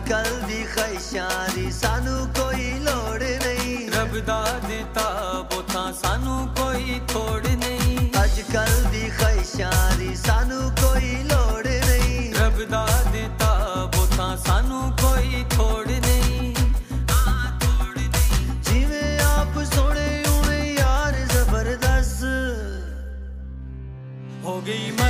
कल दी ख्वाहिशां दी सानू कोई लोड़ नहीं रब दा दिता बोथा सानू कोई थोड़ नहीं अज कल दी ख्वाहिशां दी सानू कोई लोड़ नहीं रब दा दिता बोथा सानू कोई थोड़ नहीं थोड़ नहीं जिवें आप सोने उवें यार जबरदस्त हो गई